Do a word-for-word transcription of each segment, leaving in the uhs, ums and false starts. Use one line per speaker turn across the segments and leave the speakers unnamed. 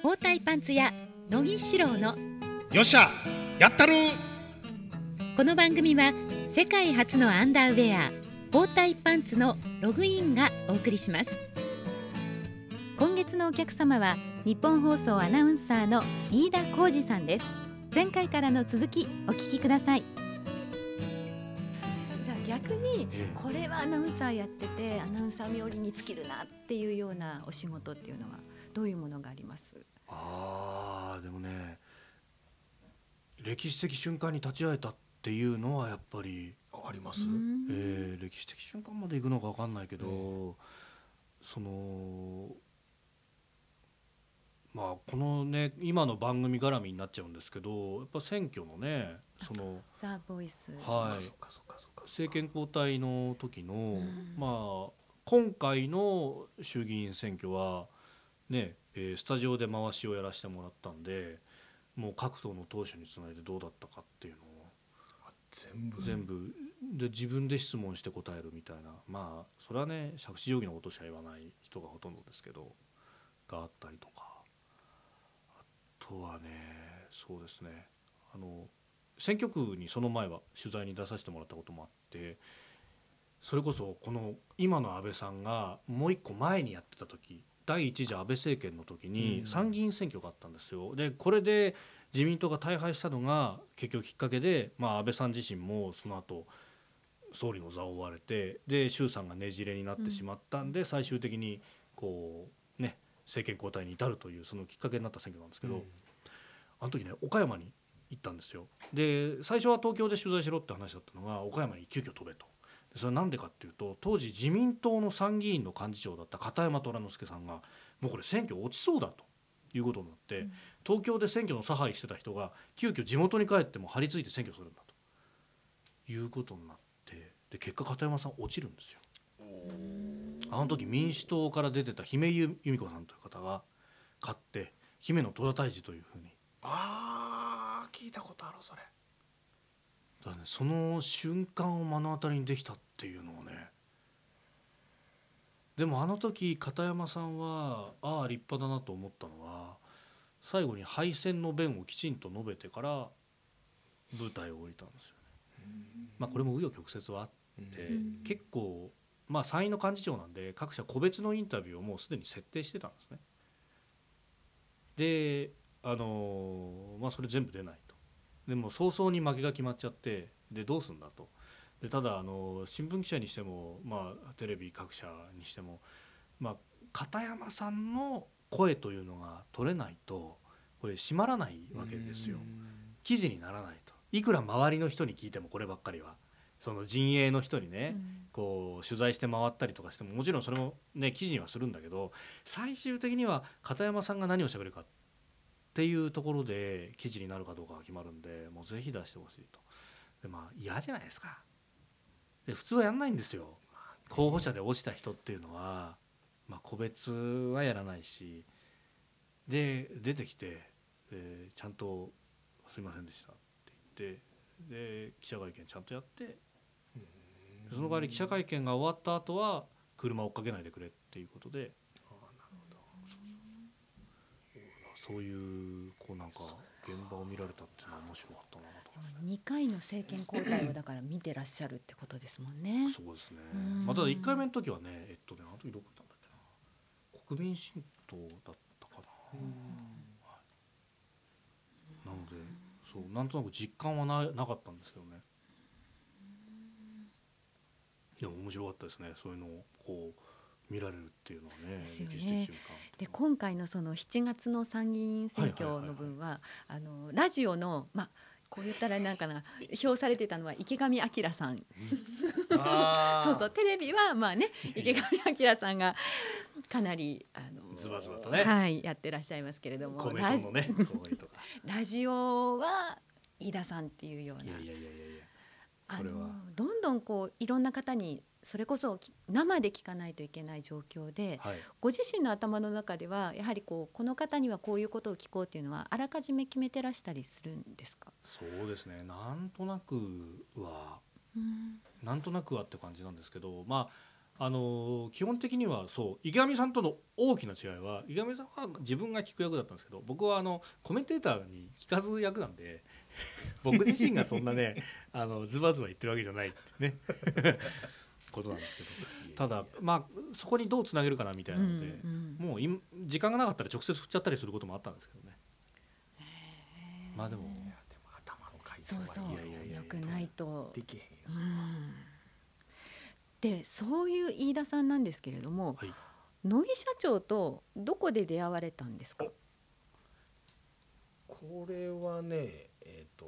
包帯パンツ屋乃木志郎の
よっしゃやったる。
この番組は世界初のアンダーウェア包帯パンツのログインがお送りします。今月のお客様は日本放送アナウンサーの飯田浩司さんです。前回からの続きお聞きください。じゃあ逆にこれはアナウンサーやっててアナウンサー冥利に尽きるなっていうようなお仕事っていうのはどういうものがあります？
あーでもね、歴史的瞬間に立ち会えたっていうのはやっぱり
あります、
えー、歴史的瞬間まで行くのか分かんないけど、うん、そのまあこのね今の番組絡みになっちゃうんですけど、やっぱ選挙のねその
ザ・ボイス、
はい、政権交代の時の、うん、まあ今回の衆議院選挙はね、えー、スタジオで回しをやらせてもらったんで、もう各党の党首につないでどうだったかっていうのを
全部
全部で自分で質問して答えるみたいな、まあそれはね杓子定規のことしか言わない人がほとんどですけどがあったりとか、あとはねそうですね、あの選挙区にその前は取材に出させてもらったこともあって、それこそこの今の安倍さんがもう一個前にやってた時、第一次安倍政権の時に参議院選挙があったんですよ。でこれで自民党が大敗したのが結局きっかけで、まあ、安倍さん自身もその後総理の座を追われて、で衆参がねじれになってしまったんで、最終的にこうね政権交代に至るというそのきっかけになった選挙なんですけど、あの時ね岡山に行ったんですよ。で最初は東京で取材しろって話だったのが岡山に急遽飛べと。それはなんでかっていうと、当時自民党の参議院の幹事長だった片山虎之助さんがもうこれ選挙落ちそうだということになって、うん、東京で選挙の差配してた人が急遽地元に帰っても張り付いて選挙するんだということになって、で結果片山さん落ちるんですよ。あの時民主党から出てた姫井由美子さんという方が勝って姫野虎退治というふうに、
あー聞いたことあるそれ
だね、その瞬間を目の当たりにできたっていうのをね。でもあの時片山さんはああ立派だなと思ったのは、最後に敗戦の弁をきちんと述べてから舞台を降りたんですよね。まあこれも紆余曲折はあって結構まあ参院の幹事長なんで各社個別のインタビューをもうすでに設定してたんですね。であのまあそれ全部出ないと。でも早々に負けが決まっちゃって、でどうすんだと。でただあの新聞記者にしても、まあ、テレビ各社にしても、まあ、片山さんの声というのが取れないとこれ締まらないわけですよ。記事にならないと。いくら周りの人に聞いてもこればっかりはその陣営の人にね、こう取材して回ったりとかしてももちろんそれもね記事にはするんだけど、最終的には片山さんが何を喋るかっていうところで記事になるかどうかが決まるんで、もうぜひ出してほしいと。でまあ嫌じゃないですか。で普通はやんないんですよ。候補者で落ちた人っていうのは、まあ、個別はやらないし、で出てきて、でちゃんとすいませんでしたって言って、で記者会見ちゃんとやって、その代わり記者会見が終わった後は車を追っかけないでくれっていうことで、そういうこうなんか現場を見られたっていうのは面白かったなと、ね、
にかいの政権交代をだから見てらっしゃるってことですもんね。
そうですね。まあ、ただいっかいめの時はね、えっとねあの時どこだったんだっけな、国民新党だったかな。はい、なのでそうなんとなく実感は な, なかったんですけどね。でも面白かったですね。そういうのをこう見られるっていうのはね。
ですよね。
歴史的瞬間
で今回のそのしちがつの参議院選挙の分はあのラジオのまあこう言ったらなんかな評されてたのは池上彰さん、うん、あそうそうテレビはまあね池上彰さんがかなりあの
ズバズバとね、
はい、やってらっしゃいますけれども、
コメントのね
ラジオは飯田さんっていうような、
いやいやいやいや
あのどんどんこういろんな方にそれこそ生で聞かないといけない状況で、はい、ご自身の頭の中ではやはりこうこの方にはこういうことを聞こうっていうのはあらかじめ決めてらしたりするんですか？
そうですね、なんとなくは、うん、なんとなくはって感じなんですけど、まあの基本的にはそう池上さんとの大きな違いは池上さんは自分が聞く役だったんですけど、僕はあのコメンテーターに聞かず役なんで僕自身がそんなねあのズバズバ言ってるわけじゃないってねことなんですけど、ただまあそこにどうつなげるかなみたいなので、
うんうん、
もう今時間がなかったら直接振っちゃったりすることもあったんですけどね。まあでも、
いやでも頭の回転
そうそう、
はいやいやいや
よくないと
できへんよ、
うんでそういう飯田さんなんですけれども、
はい、
乃木社長とどこで出会われたんですか？
これはねえっ、と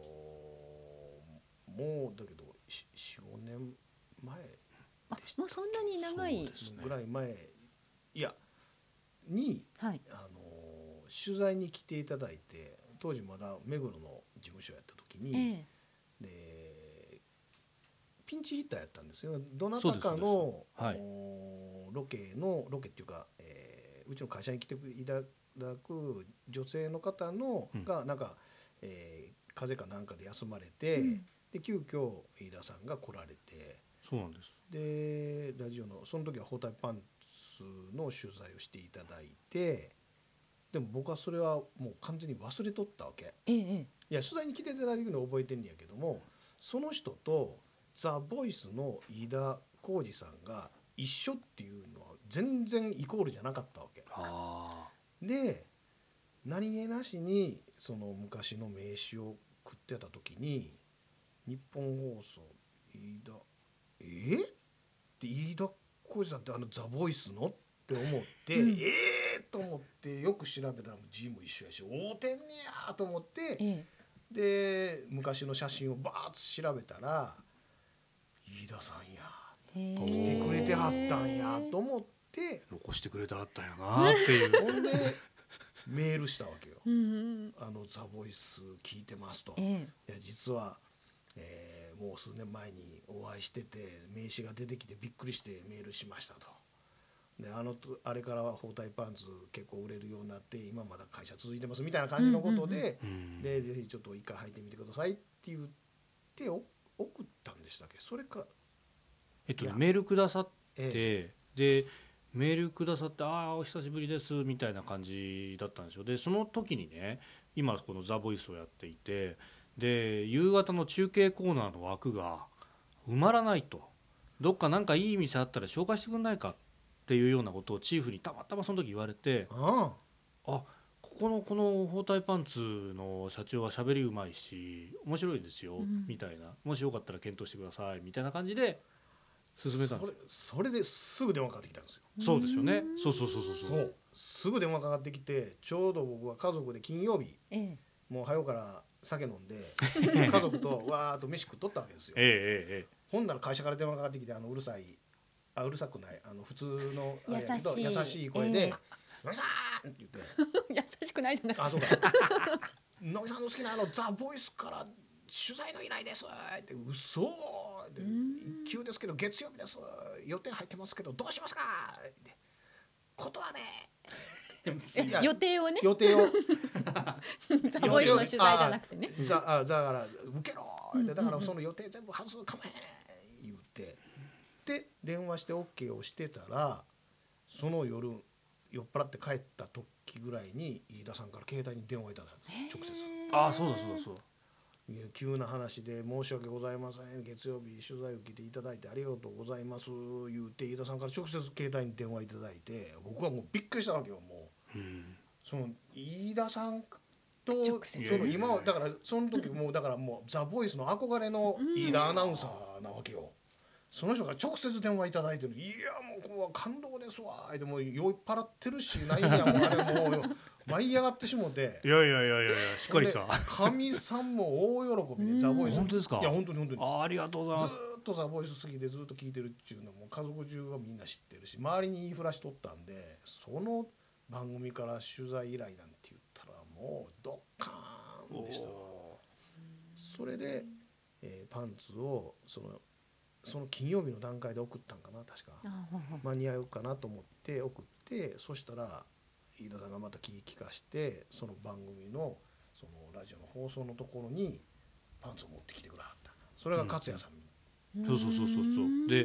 もうだけどよん、ごねんまえ
あもうそんなに長い、
ぐらい前いやに、
はい、
あの取材に来ていただいて、当時まだ目黒の事務所やった時に、
え
でピンチヒッターやったんですよ。どなたかの、
はい、
ロケのロケっていうか、えー、うちの会社に来ていただく女性の方の、うん、がなんか、えー、風邪かなんかで休まれて、うん、で急遽飯田さんが来られて、
そうなんです。
でラジオのその時は包帯パンツの取材をしていただいて、でも僕はそれはもう完全に忘れとったわけ、
ええ、
いや取材に来ていただいてるのは覚えてんねやけども、その人とザ・ボイスの飯田浩二さんが一緒っていうのは全然イコールじゃなかったわけ。
あ
で何気なしにその昔の名刺を食ってた時に日本放送飯田えって飯田浩二さんってあのザ・ボイスのって思って、うん、ええー、と思ってよく調べたら字も一緒やし会うてんねやと思って、ええ、で昔の写真をバーッと調べたら飯田さんや来てくれてはったんやと思って
残してくれてはったんやなっていう
ほんでメールしたわけよあのザ・ボイス聞いてますと、ええ、いや実は、えー、もう数年前にお会いしてて名刺が出てきてびっくりしてメールしましたと。であのあれから包帯パンツ結構売れるようになって今まだ会社続いてますみたいな感じのことで、うんうんうん、でぜひちょっと一回履いてみてくださいって言って送ったんでしたっけ。それか
えっと、メールくださって、ええ、でメールくださってああお久しぶりですみたいな感じだったんですよ。でその時にね今このザ・ボイスをやっていてで夕方の中継コーナーの枠が埋まらないと、どっかなんかいい店あったら紹介してくんないかっていうようなことをチーフにたまたまその時言われて、ああここのこの包帯パンツの社長は喋りうまいし面白いですよ、うん、みたいな、もしよかったら検討してくださいみたいな感じで進めたんです。
それ、それですぐ電話かかってきたんですよ。
そうですよね。そうそうそうそう
そうすぐ電話かかってきて、ちょうど僕は家族で金曜日、ええ、もう早うから酒飲んで家族とわーっと飯食っとったわけですよ、ええええ、ほんなら会社から電話かかってきて、あのうるさいあうるさくないあの普通のあれやけど優しい声で「野木さん!」って言って
優しくないじゃないですか。
あそうか野木さんの好きなあのザ・ボイスから取材の依頼ですって嘘で一級ですけど月曜日です予定入ってますけどどうしますかって断れ
予定をね
予定を
ザ・ボイスの取材じゃなくてね
ザ・あだから受けろでだからその予定全部外すかもへん言ってで電話して OK をしてたら、その夜酔っ払って帰った時ぐらいに飯田さんから携帯に電話いただいた直接。
ああそうだそうだそうだ。
急な話で申し訳ございません、月曜日取材を受けていただいてありがとうございます言うて飯田さんから直接携帯に電話いただいて、僕はもうびっくりしたわけよ。もう、うん、その飯田さんとその今はだからその時もうだからもうザ・ボイスの憧れの飯田アナウンサーなわけよ。その人が直接電話いただいてる。いやもうこう感動ですわ。でも酔っ払ってるしないんやもうあれもう舞い上がってしもて。
いやいやいやいやしっかりさ。
かみさんも大喜びでザ・ボイス。
本当ですか。
いや本当に本当に。
あありがとうございます。
ずっとザ・ボイス好きでずっと聞いてるっていうのも家族中がみんな知ってるし、周りに言いふらしとったんで、その番組から取材依頼なんて言ったらもうドッカーンでしたわ。それで、えー、パンツをその。その金曜日の段階で送ったんかな確か。間に合うかなと思って送って、そしたら飯田さんがまた聞き聞かしてその番組のそのラジオの放送のところにパンツを持ってきてくれはった。それが勝也さん、
うん、そうそうそうそうそうで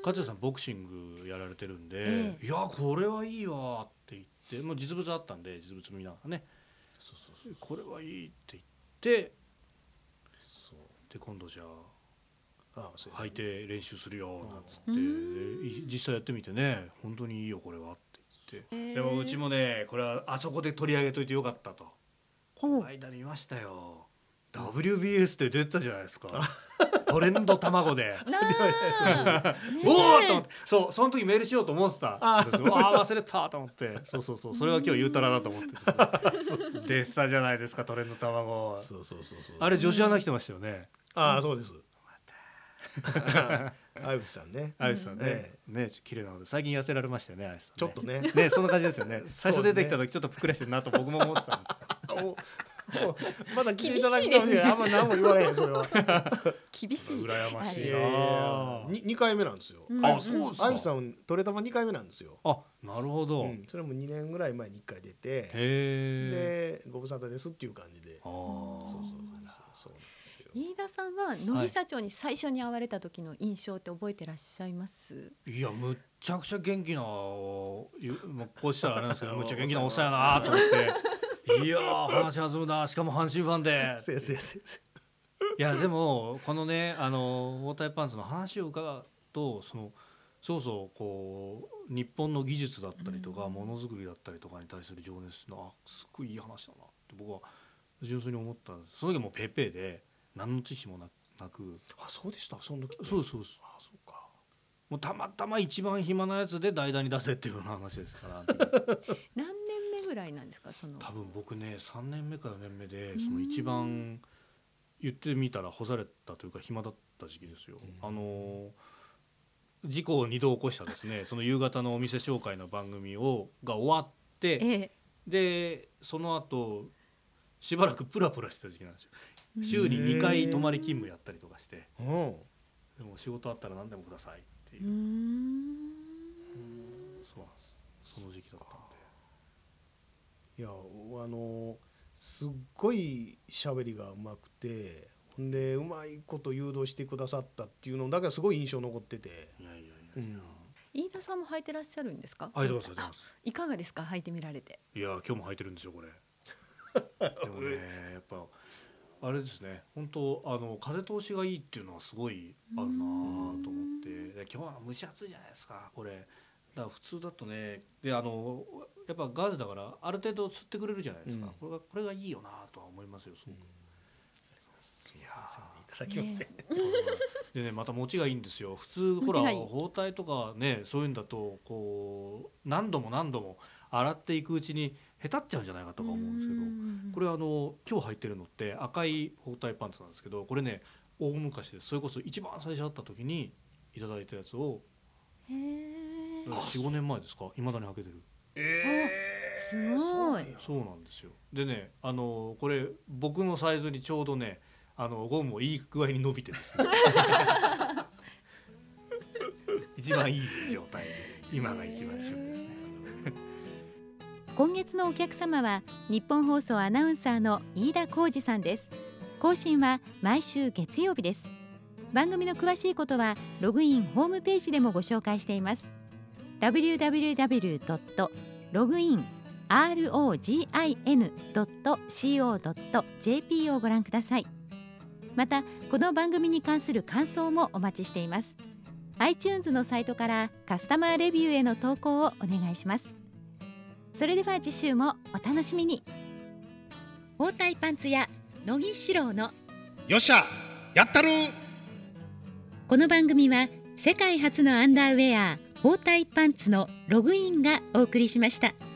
勝谷さんボクシングやられてるんで、
ええ、
いやこれはいいわって言って、もう実物あったんで実物見ながらね、
そうそうそう、
これはいいって言って
そう
で今度じゃあ
ああそうや
履いて練習するよなんつって、
うん
でい実際やってみてね本当にいいよこれはって言って、
へー
でもうちもねこれはあそこで取り上げといてよかったと、こ
ほう
の間見ましたよ ダブリュービーエス で出てたじゃないですかトレンド卵で
なあ
おーと思ってそうその時メールしようと思ってた
あ
んですよあー忘れたと思ってそうそうそうそれが今日言うたらだと思ってですね出てたじゃないですかトレンド卵
そうそうそうそう、
あれ女子アナ来てましたよね、
ああそうですあゆさんね、
あゆさんね、
え
ね綺麗なので最近痩せられましたよねあゆさんね
ちょっとね
ねそんな感じですよね最初出てきた
そう
時ちょっとぷくれしてるなと僕も思ってたんですよ
おおまだ聞いていただく
厳しいですね
ためにはあんま何も言われへんそれは
厳しい
羨ましい
い
な
やいやににかいめなんですよ、
うん
あそうですか
あゆさん取れたまにかいめなんですよ、
あなるほど、
うん、それもにねんぐらい前にいっかい出て
へえ
でご無沙汰ですっていう感じで、
あー
そうそうそうなんですよ。
飯田さんは乃木社長に最初に会われた時の印象って覚えてらっしゃいます？
いやむっちゃくちゃ元気なゆもうこうしたらあれなんですけどむっちゃ元気なおっさんやなと思っていやー話弾むなしかも阪神ファンで
せやせやせやせ
いやでもこのねあのウォーターパンツの話を伺うとそのそうそうこう日本の技術だったりとかものづくりだったりとかに対する情熱のあすっごいいい話だなって僕は純粋に思ったんです。その時もペーペーで何の知識もななく
あそうでしたその時って
そうそうです
あそうか
もうたまたま一番暇なやつで代打に出せっていうような話ですから
何年目ぐらいなんですかその？
多分僕ねさんねんめかよねんめでその一番言ってみたら干されたというか暇だった時期ですよ。あの事故をにど起こしたですねその夕方のお店紹介の番組をが終わって
ええ、
でその後しばらくプラプラしてた時期なんですよ。週ににかい泊まり勤務やったりとかして
うん
でも仕事あったら何でもくださいっていうう、
ーん
そうなんですその時期だったんで
いやあのすっごい喋りがうまくてほんでうまいこと誘導してくださったっていうのだけはすごい印象残ってて、
いやいやいや
う
いや、
ん
飯田さんも履いてらっしゃるんですか？
履いてます履いてます
いかがですか履いてみられて？
いや今日も履いてるんですよこれでもねやっぱあれですね本当あの風通しがいいっていうのはすごいあるなと思ってで今日は蒸し暑いじゃないですかこれだから普通だとねであのやっぱガーゼだからある程度吸ってくれるじゃないですか、
うん
これがこれがいいよなとは思いますよすごく、
いやいただきまして、
ね
でねまた持ちがいいんですよ普通ほら
持ちがいい
包帯とかねそういうんだとこう何度も何度も洗っていくうちにへたっちゃうんじゃないかとか思うんですけどこれあの今日履いてるのって赤い包帯パンツなんですけどこれね大昔ですそれこそ一番最初会った時にいただいたやつを
へえ、
よんごねんまえですか未だに履けてる
え
す
ー、
ごい
なんや
そうなんですよでねあのこれ僕のサイズにちょうどねあのゴムもいい具合に伸びてですね一番いい状態で今が一番旬ですね
今月のお客様は日本放送アナウンサーの飯田浩二さんです。更新は毎週月曜日です。番組の詳しいことはログインホームページでもご紹介しています。ダブリューダブリューダブリュードットログイン ログイン ドット シーオー ドット ジェーピー をご覧ください。またこの番組に関する感想もお待ちしています。 iTunes のサイトからカスタマーレビューへの投稿をお願いします。それでは次週もお楽しみに。包帯パンツ屋乃木志郎の
よっしゃやったる。
この番組は世界初のアンダーウェア包帯パンツのログインがお送りしました。